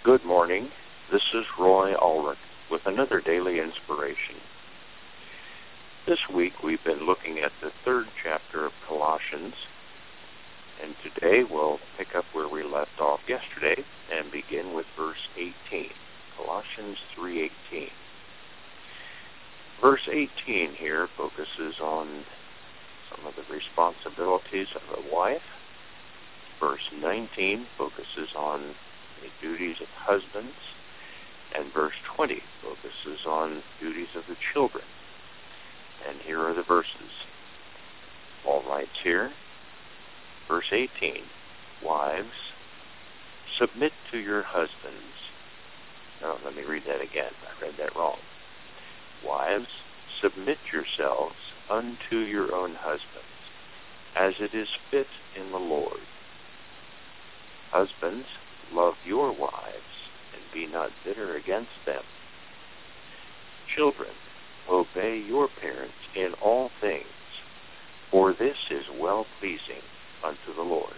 Good morning. This is Roy Ulrich with another daily inspiration. This week we've been looking at the third chapter of Colossians, and today we'll pick up where we left off yesterday and begin with verse 18. Colossians 3:18. Verse 18 here focuses on some of the responsibilities of a wife. Verse 19 focuses on the duties of husbands, and verse 20 focuses on duties of the children. And here are the verses. Paul writes here, verse 18, "Wives, submit to your husbands." No, let me read that again. I read that wrong. "Wives, submit yourselves unto your own husbands, as it is fit in the Lord. Husbands, love your wives, and be not bitter against them. Children, obey your parents in all things, for this is well-pleasing unto the Lord."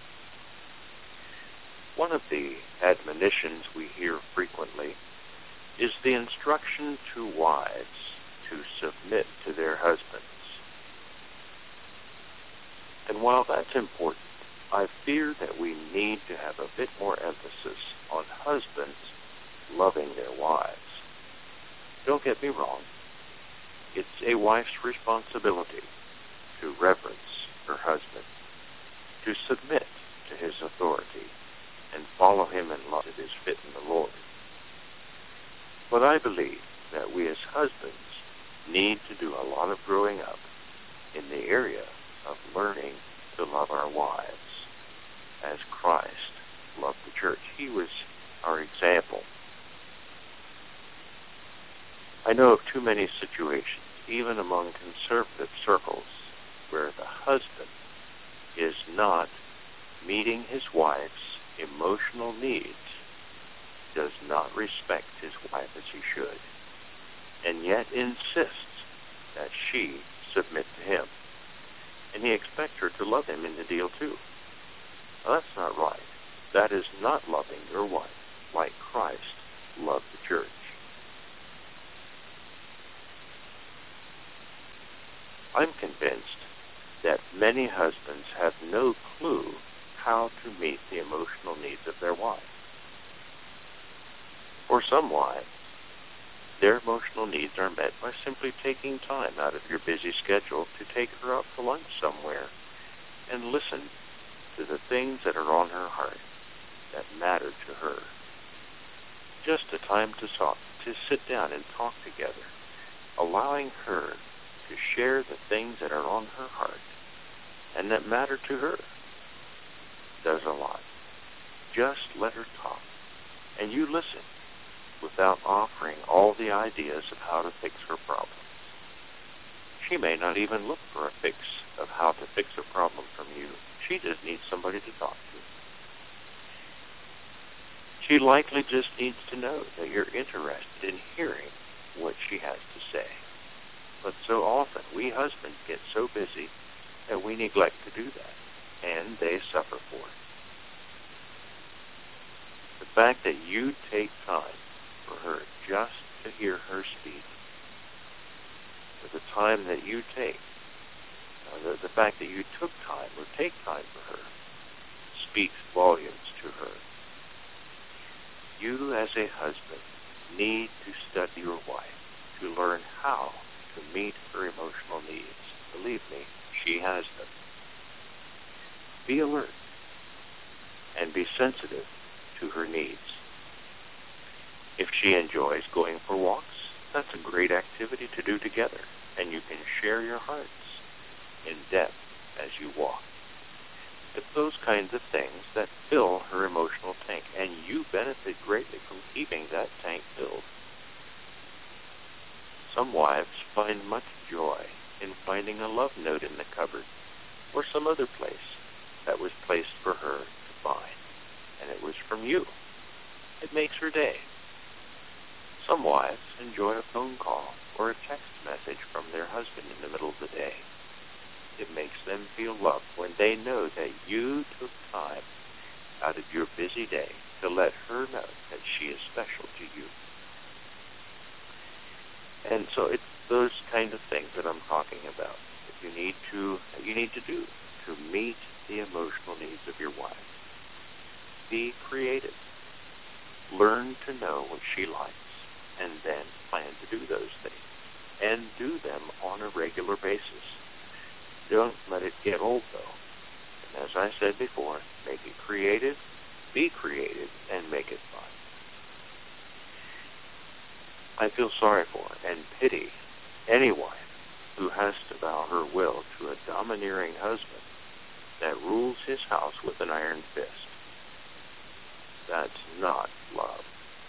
One of the admonitions we hear frequently is the instruction to wives to submit to their husbands. And while that's important, I fear that we need to have a bit more emphasis on husbands loving their wives. Don't get me wrong. It's a wife's responsibility to reverence her husband, to submit to his authority, and follow him in love that is fit in the Lord. But I believe that we as husbands need to do a lot of growing up in the area of learning to love our wives as Christ loved the church. He was our example. I know of too many situations, even among conservative circles, where the husband is not meeting his wife's emotional needs, does not respect his wife as he should, and yet insists that she submit to him. And he expects her to love him in the deal too. Now, that's not right. That is not loving your wife like Christ loved the church. I'm convinced that many husbands have no clue how to meet the emotional needs of their wife. For some wives, their emotional needs are met by simply taking time out of your busy schedule to take her out to lunch somewhere and listen to the things that are on her heart that matter to her. Just a time to sit down and talk together, allowing her to share the things that are on her heart and that matter to her does a lot. Just let her talk, and you listen without offering all the ideas of how to fix her problems. She may not even look for a fix of how to fix a problem from you. She just needs somebody to talk to. She likely just needs to know that you're interested in hearing what she has to say. But so often, we husbands get so busy that we neglect to do that, and they suffer for it. The fact that you take time for her just to hear her speak, or the time that you take, the fact that you took time or take time for her, speaks volumes to her. You as a husband need to study your wife to learn how to meet her emotional needs. Believe me, she has them. Be alert and be sensitive to her needs. If she enjoys going for walks, that's a great activity to do together, and you can share your hearts in depth as you walk. It's those kinds of things that fill her emotional tank, and you benefit greatly from keeping that tank filled. Some wives find much joy in finding a love note in the cupboard or some other place that was placed for her to find, and it was from you. It makes her day. Some wives enjoy a phone call or a text message from their husband in the middle of the day. It makes them feel loved when they know that you took time out of your busy day to let her know that she is special to you. And so it's those kind of things that I'm talking about that you need to do to meet the emotional needs of your wife. Be creative. Learn to know what she likes, and then plan to do those things. And do them on a regular basis. Don't let it get old, though. And as I said before, make it creative, be creative, and make it fun. I feel sorry for and pity any wife who has to bow her will to a domineering husband that rules his house with an iron fist. That's not love.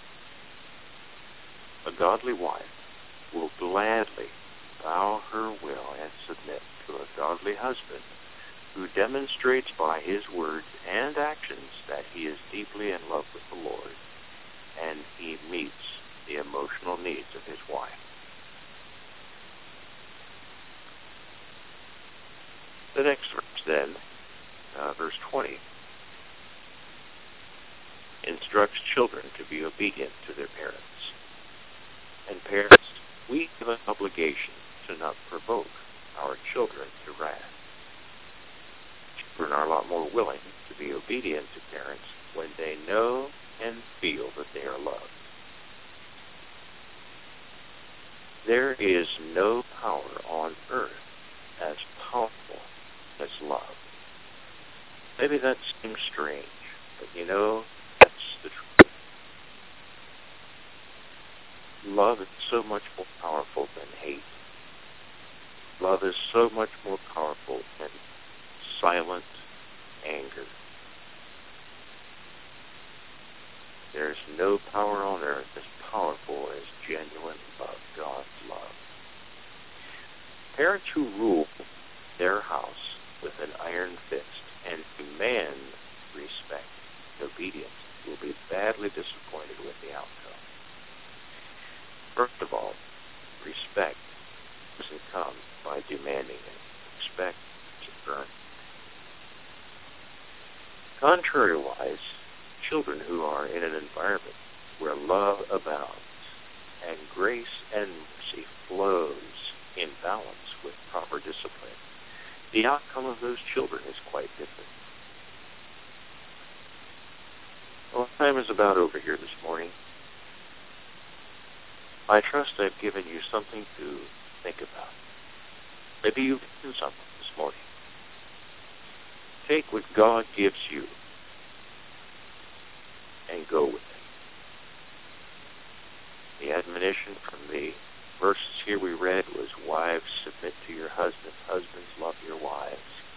A godly wife will gladly bow her will and submit to a godly husband who demonstrates by his words and actions that he is deeply in love with the Lord and he meets the emotional needs of his wife. The next verse then, verse 20, instructs children to be obedient to their parents. And parents, we have an obligation to not provoke our children to wrath. Children are a lot more willing to be obedient to parents when they know and feel that they are loved. There is no power on earth as powerful as love. Maybe that seems strange, but that's the truth. Love is so much more powerful than hate. Love is so much more powerful than silent anger. There's no power on earth as powerful as genuine love, God's love. Parents who rule their house with an iron fist and demand respect and obedience will be badly disappointed with the outcome. First of all, respect doesn't come by demanding it. Respect is earned. Contrariwise, children who are in an environment where love abounds and grace and mercy flows in balance with proper discipline, the outcome of those children is quite different. Well, time is about over here this morning. I trust I've given you something to think about. Maybe you've done something this morning. Take what God gives you and go with it. The admonition from the verses here we read was, wives, submit to your husbands. Husbands, love your wives.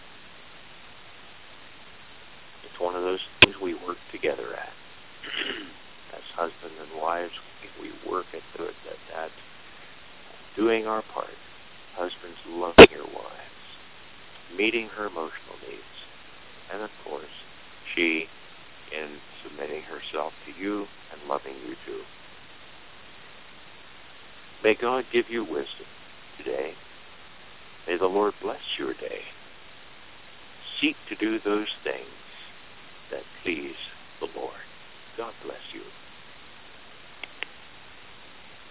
It's one of those things we work together at. As husbands and wives, we work into it, that doing our part. Husbands, loving your wives, meeting her emotional needs, and of course, she in submitting herself to you and loving you too. May God give you wisdom today. May the Lord bless your day. Seek to do those things that please the Lord. God bless you.